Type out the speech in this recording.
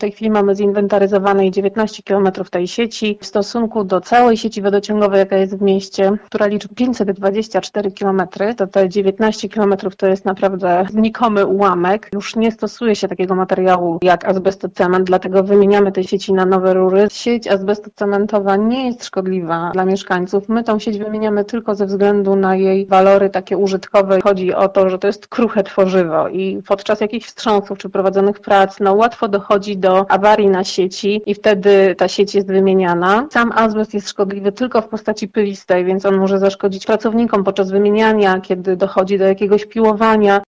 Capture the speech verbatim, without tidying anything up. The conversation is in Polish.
tej chwili mamy zinwentaryzowanej dziewiętnaście kilometrów tej sieci w stosunku do całej sieci wodociągowej, jaka jest w mieście, która liczy pięćset dwadzieścia cztery kilometry, to te dziewiętnaście kilometrów to jest naprawdę znikomy ułamek. Już nie stosuje się takiego materiału jak azbestocement, dlatego wymieniamy te sieci na nowe rury. Sieć azbestocementowa nie jest szkodliwa dla mieszkańców. My tą sieć wymieniamy tylko ze względu na jej walory takie użytkowe. Chodzi o to, że to jest kruche tworzywo i podczas jakichś wstrząsów czy prowadzonych prac no, łatwo dochodzi do awarii na sieci i wtedy ta sieć jest wymieniana. Sam azbest jest szkodliwy tylko w postaci pylistej, więc on może zaszkodzić pracownikom podczas wymieniania, kiedy dochodzi do jakiegoś piłowania.